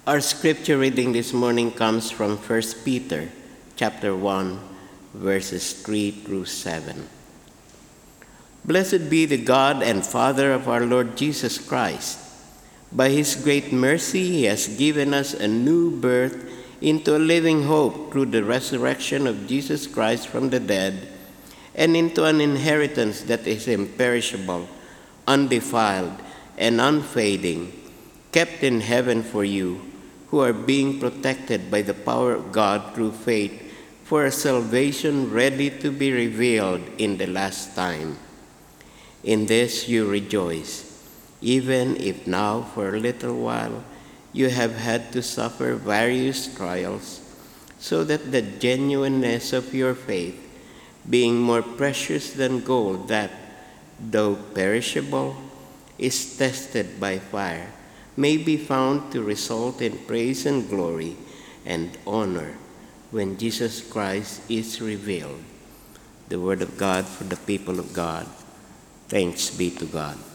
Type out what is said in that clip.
Our scripture reading this morning comes from 1 Peter chapter 1, verses 3 through 7. Blessed be the God and Father of our Lord Jesus Christ. By his great mercy, he has given us a new birth into a living hope through the resurrection of Jesus Christ from the dead, and into an inheritance that is imperishable, undefiled, and unfading, kept in heaven for you, who are being protected by the power of God through faith, for a salvation ready to be revealed in the last time. In this you rejoice, even if now for a little while you have had to suffer various trials, so that the genuineness of your faith, being more precious than gold that, though perishable, is tested by fire, may be found to result in praise and glory and honor when Jesus Christ is revealed. The word of God for the people of God. Thanks be to God.